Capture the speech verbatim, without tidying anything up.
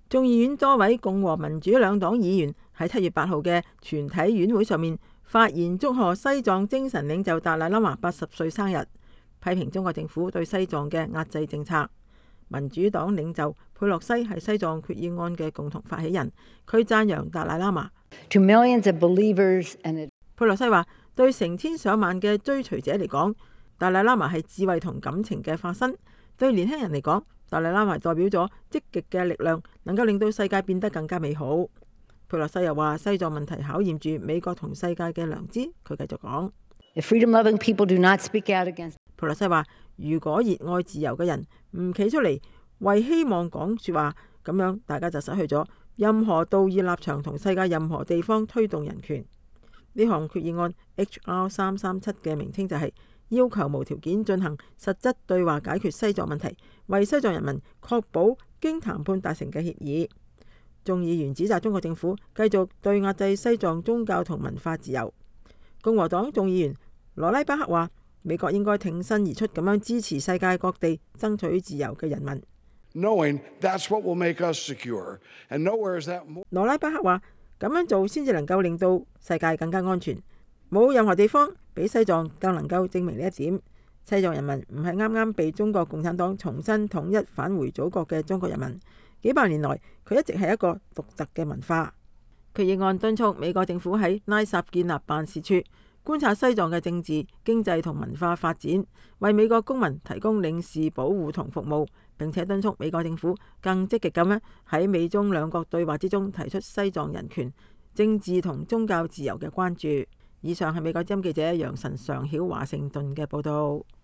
眾議院多位共和民主兩黨議員喺七月八號嘅全體院會上面發言，祝賀西藏精神領袖達賴喇嘛八十歲生日，批評中國政府對西藏嘅壓制政策。民主黨領袖佩洛西係西藏決議案嘅共同發起人，佢讚揚達賴喇嘛。 To millions of believers and... 佩洛西話：對成千上萬嘅追隨者嚟講，達賴喇嘛係智慧同感情嘅化身；對年輕人嚟講，達賴喇嘛代表咗積極嘅力量，能夠令到世界變得更加美好。佩洛西又話：西藏問題考驗住美國同世界嘅良知。佢繼續講：佩洛西話：如果熱愛自由嘅人唔企出嚟為希望講說話，咁樣大家就失去咗任何道義立場同世界任何地方推動人權。呢項決議案 H R 三三七嘅名稱就係要求無條件進行實質對話解決西藏問題，為西藏人民確保經談判達成嘅協議。眾議員指責中國政府繼續對壓制西藏宗教同文化自由。共和黨眾議員羅拉巴克話：美國應該挺身而出咁樣支持世界各地爭取自由嘅人民。羅拉巴克話：咁樣做先至能夠令到世界更加安全，冇任何地方比西藏更能夠證明呢一點。西藏人民唔係啱啱被中國共產黨重新統一返回祖國嘅中國人民，幾百年來佢一直係一個獨特嘅文化。決議案敦促美國政府喺拉薩建立辦事處，觀察西藏嘅政治、經濟同文化發展，為美國公民提供領事保護同服務，並且敦促美國政府更積極咁樣喺美中兩國對話之中提出西藏人權、政治同宗教自由嘅關注。以上係美國之音記者楊晨常曉華盛頓嘅報道。